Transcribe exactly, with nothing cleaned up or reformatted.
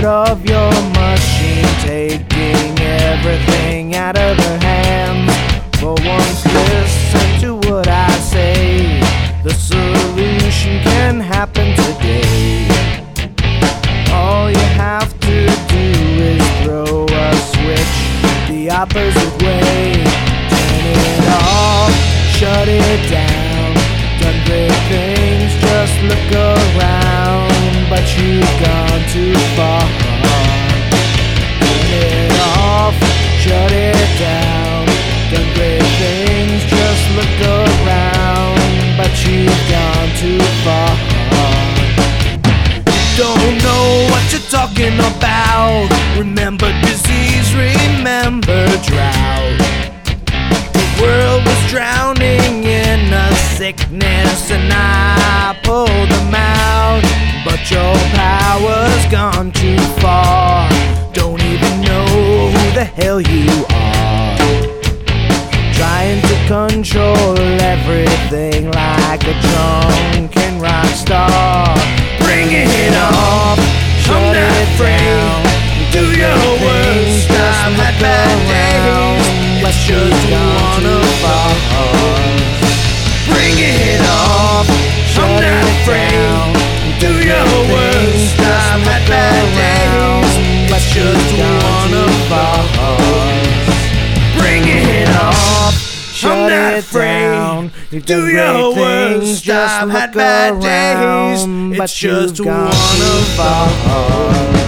of your machine, taking everything out of their hands. For once, listen to what I say. The solution can happen today. All you have to do is throw a switch the opposite way. Turn it off, shut it down. Done great things, just look around. But you've gone too far. Turn it off, shut it down. Done great things, just look around. But you've gone too far. Don't know what you're talking about. Remember disease, remember drought. The world was drowning in a sickness and I pulled them out. But your power's gone too far. Don't even know who the hell you are. Trying to control everything like a drunken rock star. Bring it off, I'm not afraid. Do your worst, I've had bad days. It's just one of us. Bring it off, I'm not afraid. Do your worst, I've had bad days. It's just one of us. Bring it off, I'm not afraid. Do your worst, I've had bad days. It's just one of us.